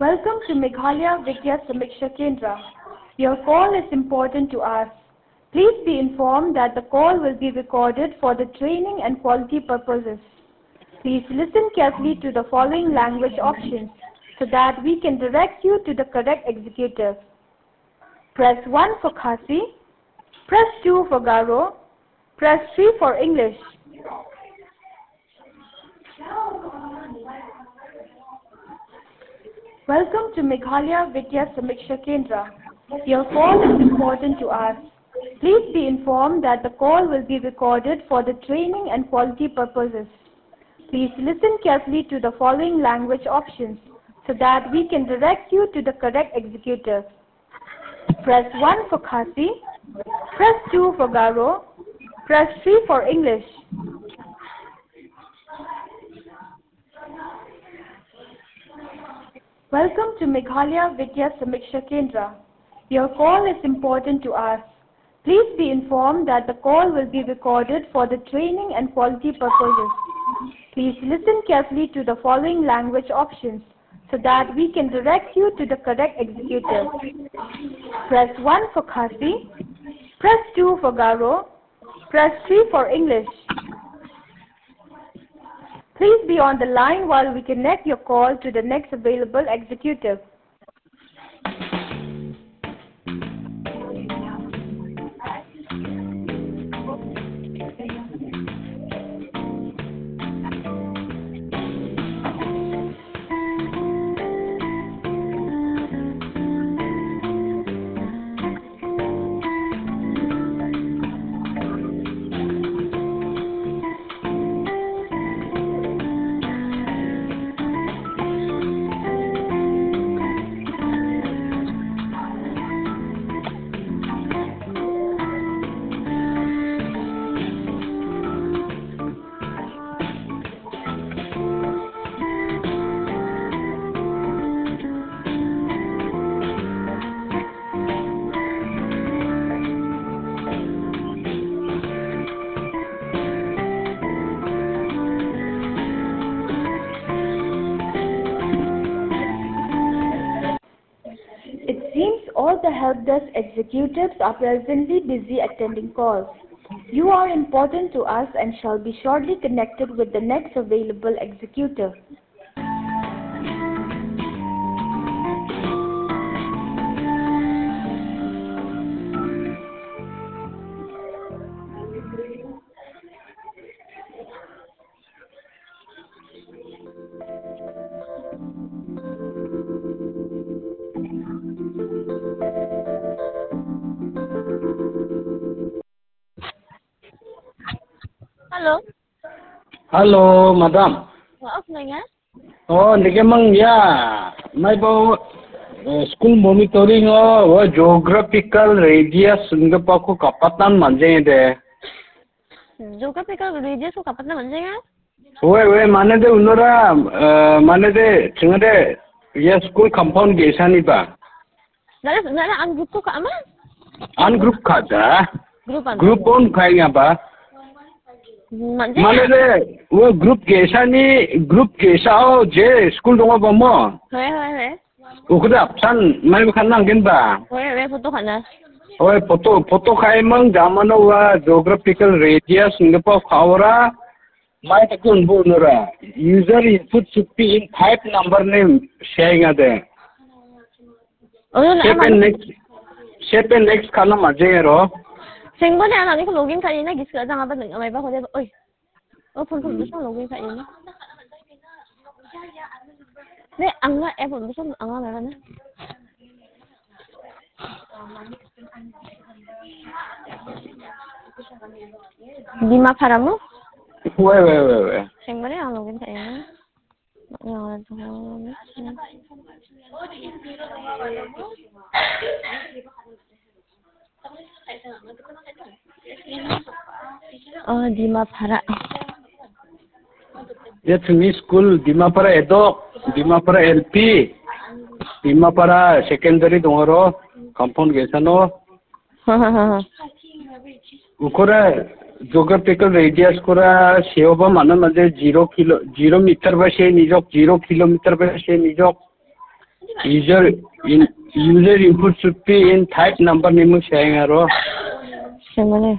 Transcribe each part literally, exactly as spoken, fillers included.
Welcome to Meghalaya Vidya Samiksha Kendra. Your call is important to us. Please be informed that the call will be recorded for the training and quality purposes. Please listen carefully to the following language options so that we can direct you to the correct executive. Press one for Khasi, press two for Garo, press three for English. Welcome to Meghalaya Vidya Samiksha Kendra. Your call is important to us. Please be informed that the call will be recorded for the training and quality purposes. Please listen carefully to the following language options so that we can direct you to the correct executive. Press one for Khasi, press two for Garo, press three for English. Welcome to Meghalaya Vidya Samiksha Kendra. Your call is important to us. Please be informed that the call will be recorded for the training and quality purposes. Please listen carefully to the following language options so that we can direct you to the correct executive. Press one for Khasi, press two for Garo, press three for English. Please be on the line while we connect your call to the next available executive. It seems all the help desk executives are presently busy attending calls. You are important to us and shall be shortly connected with the next available executive. Hello. Hello, madam. What opening eh? Oh, nigemang ya. May bo school monitoring oh, geographical radius ngapa ko kapatan manje de. Geographical radius ko kapat na manje nga? Oye, oye, mane de unora mane de chingade ya school compound gesani ba. Nara nara ang group ko ka ama? An group kada. Group an. Group on kaya ba? Manje. Mane de wo group gesani group gesao je school donga ba mo. Hoy hoy hoy. Ukda apsan mai kan nangin ba. Hoy hoy photo kana. Oye, foto foto kai mang jamano wa geographical radius ngapa khawra mai takun bu nura user input should be in type number name sharing ade Oh na shape and next shape and next kana majero singbo na lang ko login kayo na gis ka nga ba may ba ko de oy. Oh phone phone mo login kayo na. Ne ang nga eh phone mo ang nga meron na. Di mapara mo? we we we we Singbo na ang login kayo na. Oh, Dimapara. That's me school Dimapara Edok, Dimapara L P, Dimapara secondary dongoro, compound gesano. Ukora geographical radius kora seoba mana maje zero kilo zero meter ba she nijok zero kilometer ba she nijok user in user input should be in type number name sharing aro. Semane.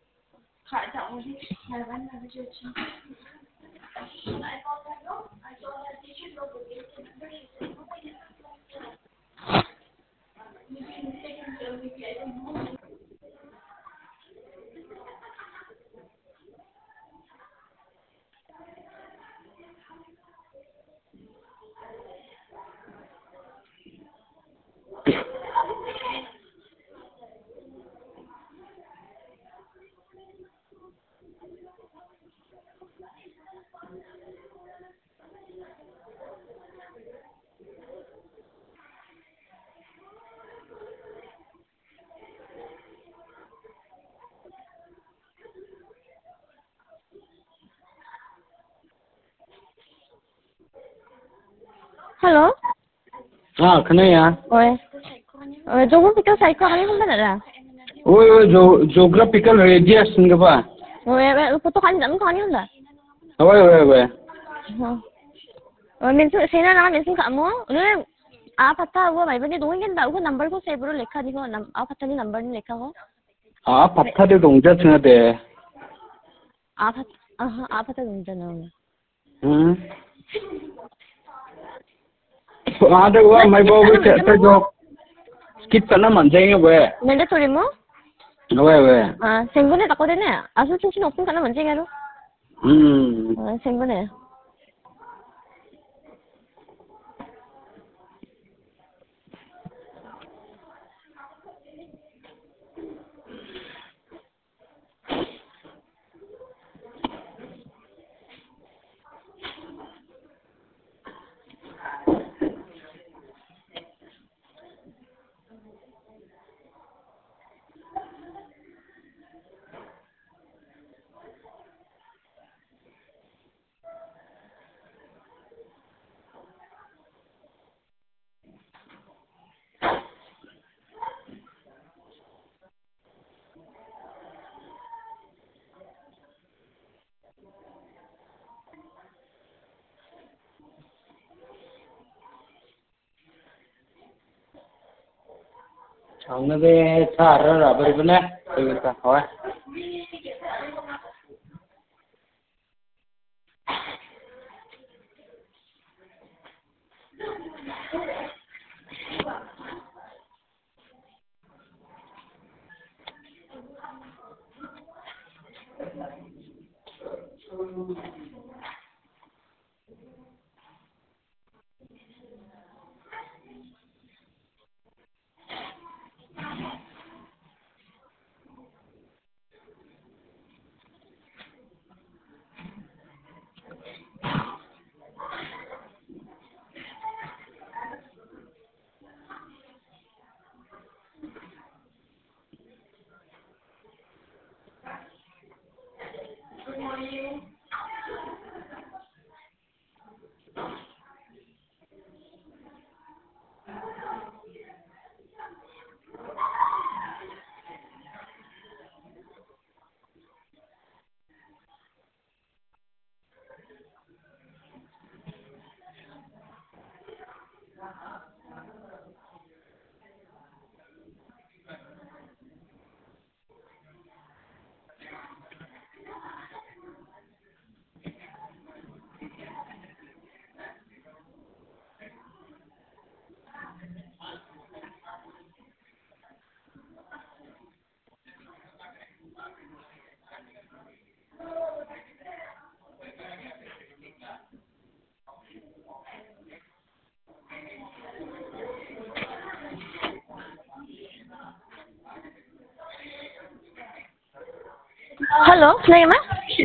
Hello. À, cái này à? Oi. Oi, geographical site ko kani kung na. Oi, oi, geographical radius nga ba? Oi, photo kani dam ko kani hunda. Oi, oi, oi. Oi, min su sena na min su kamu. Oi, आ पता वो भाई बने दोगे ना वो number को save करो लिखा दिखो आ पता नहीं नंबर नहीं लिखा हो आ पता दे दोंगे चंगा दे आ पता हाँ आ पता दोंगे ना हम्म आ दे वो मैं वो भी चलते जो skip करना मन जाएंगे वो मेरे थोड़ी मो वे वे हाँ सेंगुने तको देने आसु चुची ओपन करना मन जाएंगे रो हम्म सेंगुने Ang be thara rubber bane ta hoy Hello, Naima?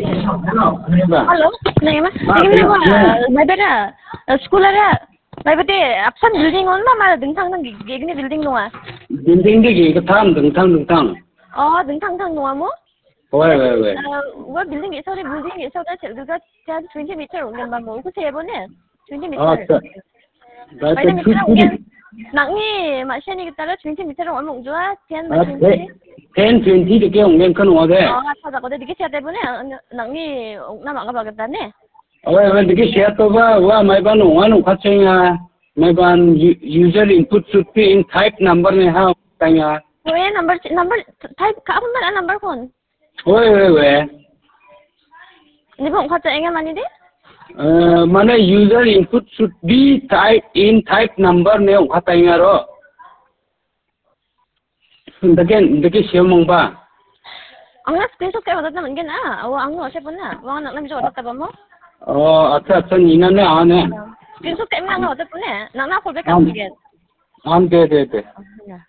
Hello, Naima? Ini mo may bera school ara. May bete absan building on ma ma ding thang nang gigni building no ah. building di gi thang ding thang ding thang Oh, ding thang thang no mo? oi oi oi Wa building is sorry building is sorry chel duga twenty meter ong ba mo ku sebo ne twenty ah meter. da May ta meter chu ong nang ni ma shani kita twenty meter ong mo jua ten ba twenty. ten twenty de ke ong ngen kan wa de Oh, sa ko de dikit siya tebo ne nang ni na ma ka ba gata ne. oi oi de ke sia to ba wa mai ba no wa no kha chenga Mayban user input should be in type number ne ha tanya. Weh number number type ka pun mana number kon? Weh weh weh. Ni pun kata enggak mani deh? Uh, mana user input should be type in type number ne ha tanya ro. Deken deken siomong ba. Ang na screenshot kayo wadat naman gana. Awa ang no siya po na. Wa na namin wadat ba mo? Oh, acha acha nina ne ane. Screenshot kayo na wadat po na. Na na call back ang bigyan. Am de de de. Yeah.